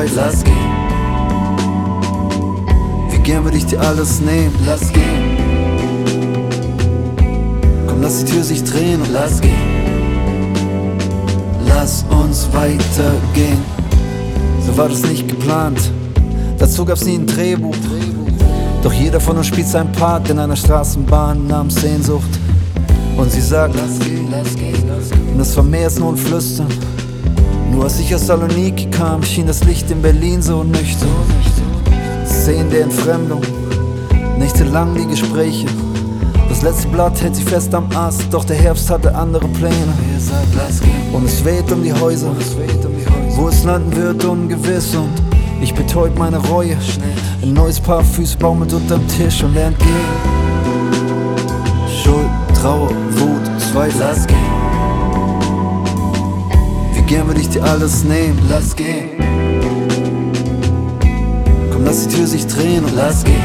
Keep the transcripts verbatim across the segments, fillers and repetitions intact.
zwei, lass gehen. Wie gern würde ich dir alles nehmen, lass gehen. Komm, lass die Tür sich drehen und lass gehen. Lass uns weitergehen. So war das nicht geplant, dazu gab's nie ein Drehbuch. Doch jeder von uns spielt seinen Part in einer Straßenbahn namens Sehnsucht. Und sie sagt, lass gehen, lass gehen, lass gehen. Und es war mehr als nur ein Flüstern. Nur als ich aus Saloniki kam, schien das Licht in Berlin so nüchtern. Szenen der Entfremdung, nächtelang die Gespräche. Das letzte Blatt hält sich fest am Ast, doch der Herbst hatte andere Pläne. Und es weht um die Häuser, wo es landen wird, ungewiss. Und ich betäub meine Reue. Ein neues Paar Füße baumeln unterm Tisch und lernt gehen. Schuld, Trauer, Wut, Zweifel, lass gehen. Wie gern würde ich dir alles nehmen, lass gehen. Komm, lass die Tür sich drehen und lass gehen.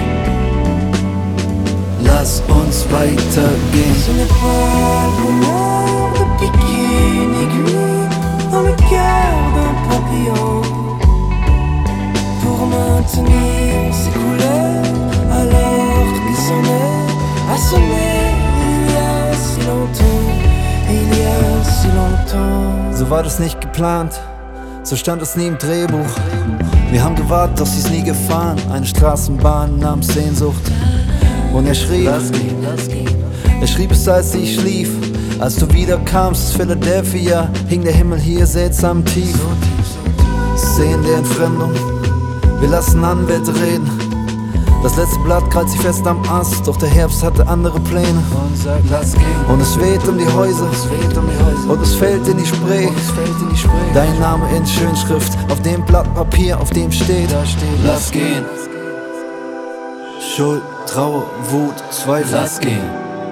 Lass uns weitergehen. Ce n'est pas le bonheur de piquer une aiguille dans le cœur d'un papillon pour maintenir ses couleurs alors qu'il s'en est assommé il y a si longtemps, il y a si longtemps. So war das nicht geplant, so stand es nie im Drehbuch. Wir haben gewartet, doch sie ist nie gefahren. Eine Straßenbahn namens Sehnsucht. Und er schrieb, lass gehen, lass gehen. Er schrieb es, als ich schlief. Als du wiederkamst aus Philadelphia, hing der Himmel hier seltsam tief. Szenen der Entfremdung, wir lassen Anwälte reden. Das letzte Blatt krallt sich fest am Ast, doch der Herbst hatte andere Pläne. Und sagt, lass gehen. Und es weht um die Häuser, es weht um die Häuser. Und es fällt in die Spree, und es fällt in die Spree. Dein Name in Schönschrift, auf dem Blatt Papier, auf dem steht, da steht, lass gehen. Schuld, Trauer, Wut, Zweifel, lass gehen.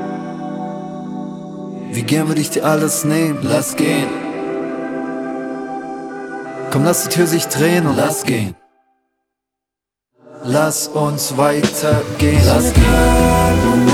Wie gern würde ich dir alles nehmen, lass gehen. Komm, lass die Tür sich drehen und lass gehen. Lass uns weitergehen, lass gehen.